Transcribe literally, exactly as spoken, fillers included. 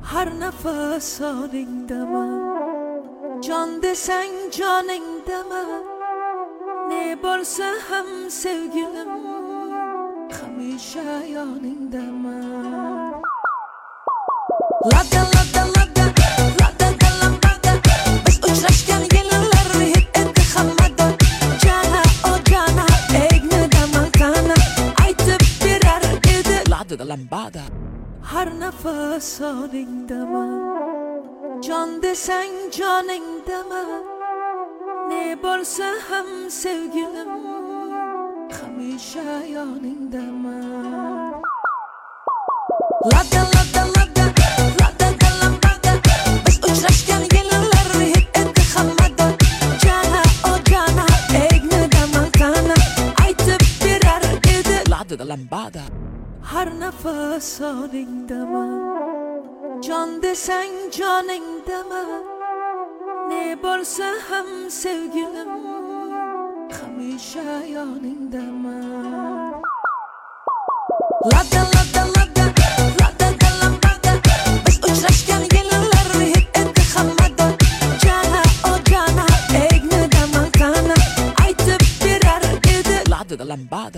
Har nafas olingdaman, jon desang joningdaman. Ne bo'lsa ham sevgilim, hamisha yoningdaman. Lada lada lada lada lambada, biz uchrashgan yillar hech endi hammada. Jana o jana, egnida malkana, aytib berar edi lada lambada. Har nafas olingdaman, jon desang joningdaman. Ne bo'lsa ham sevgilim, hamisha yoningdaman. Lada lada lada lada lambada, biz uchrashgan yillar hech endi hammada. Jana o jana, egnida malkana, aytib berar edi lada lambada. Har nafas olingdaman, jon desang joningdaman. Ne bo'lsa ham sevgilim, hamisha yoningdaman. Lada lada lada lada lambada, biz uchrashgan yillar hech endi hammada. Jana o jana, egnida malkana, aytib berar edi lada lambada.